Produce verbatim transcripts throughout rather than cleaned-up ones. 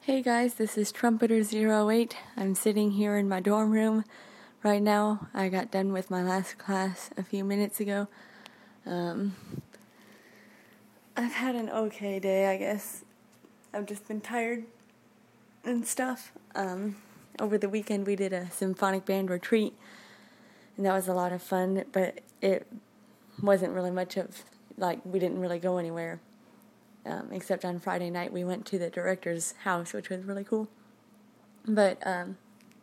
Hey guys, this is Trumpeter zero eight. I'm sitting here in my dorm room right now. I got done with my last class a few minutes ago. Um, I've had an okay day, I guess. I've just been tired and stuff. Um, over the weekend we did a symphonic band retreat, and that was a lot of fun, but it wasn't really much of, like, we didn't really go anywhere. Um, except on Friday night we went to the director's house, which was really cool. But um,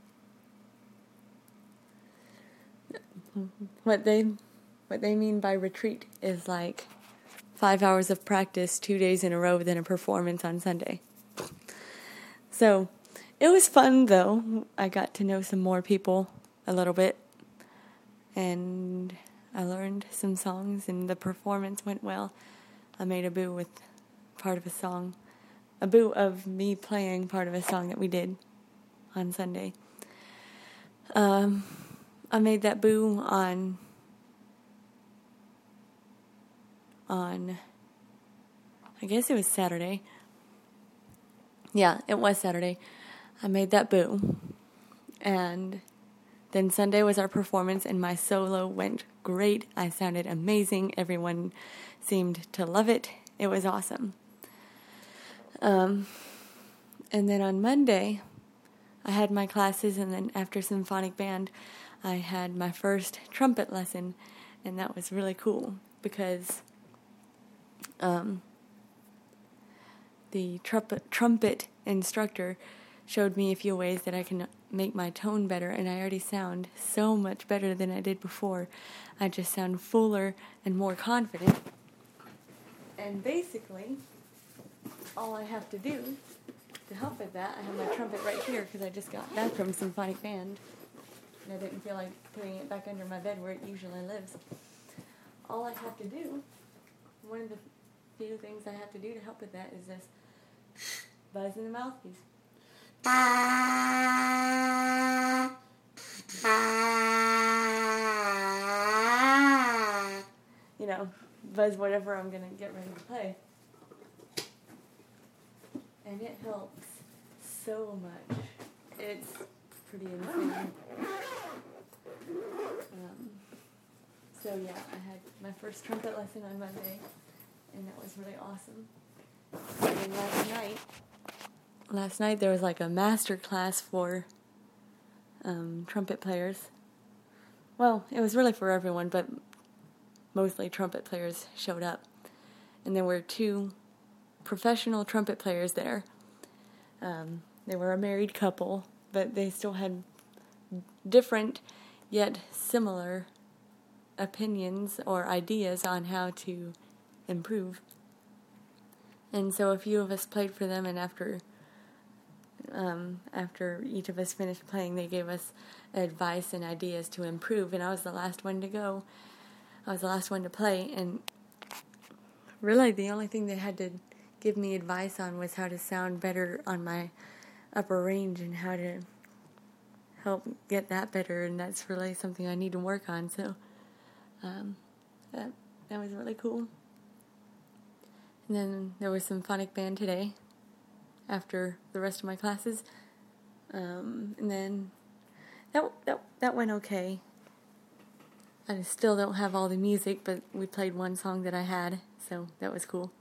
what they what they mean by retreat is like five hours of practice, two days in a row, then a performance on Sunday. So it was fun, though. I got to know some more people a little bit, and I learned some songs, and the performance went well. I made a boo with part of a song, a boo of me playing part of a song that we did on Sunday. Um, I made that boo on, on, I guess it was Saturday. Yeah, it was Saturday. I made that boo, and then Sunday was our performance, and my solo went great. I sounded amazing. Everyone seemed to love it. It was awesome. Um, and then on Monday, I had my classes, and then after symphonic band, I had my first trumpet lesson, and that was really cool because um, the trumpet trumpet instructor showed me a few ways that I can make my tone better, and I already sound so much better than I did before. I just sound fuller and more confident. And basically, all I have to do to help with that, I have my trumpet right here because I just got back from symphonic band, and I didn't feel like putting it back under my bed where it usually lives. All I have to do, one of the few things I have to do to help with that is this buzz in the mouthpiece. You know, buzz whatever I'm going to get ready to play. And it helps so much. It's pretty insane. Um, so yeah, I had my first trumpet lesson on Monday, and that was really awesome. And then last night, last night there was like a master class for um, trumpet players. Well, it was really for everyone, but mostly trumpet players showed up. And there were two professional trumpet players there. Um, they were a married couple, but they still had different yet similar opinions or ideas on how to improve. And so a few of us played for them, and after um, after each of us finished playing, they gave us advice and ideas to improve, and I was the last one to go. I was the last one to play, and really the only thing they had to give me advice on was how to sound better on my upper range and how to help get that better, and that's really something I need to work on. So um, that that was really cool. And then there was symphonic band today after the rest of my classes, um, and then that that that went okay. I still don't have all the music, but we played one song that I had, so that was cool.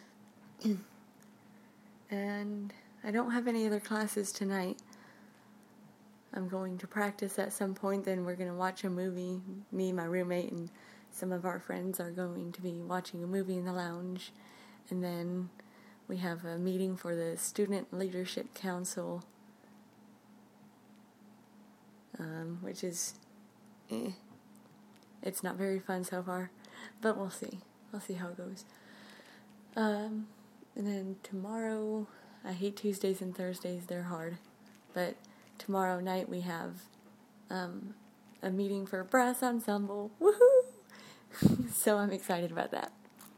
And I don't have any other classes tonight. I'm going to practice at some point, then we're going to watch a movie. Me, my roommate, and some of our friends are going to be watching a movie in the lounge. And then we have a meeting for the Student Leadership Council, um, which is, eh, it's not very fun so far, but we'll see. I'll see how it goes. Um... And then tomorrow, I hate Tuesdays and Thursdays, they're hard. But tomorrow night we have um, a meeting for brass ensemble. Woohoo! So I'm excited about that.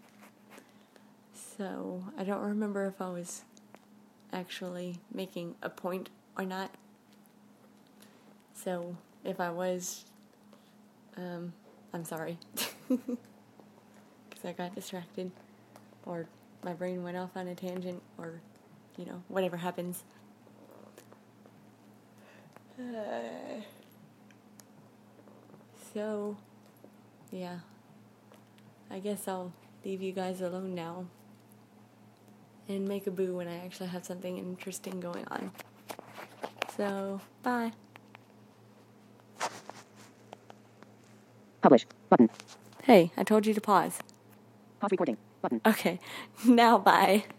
So I don't remember if I was actually making a point or not. So if I was, um, I'm sorry. Because I got distracted, or my brain went off on a tangent, or you know, whatever happens. Uh, so, yeah. I guess I'll leave you guys alone now. And make a boo when I actually have something interesting going on. So, bye. Publish. Button. Hey, I told you to pause. Pause recording. Button. Okay, now bye.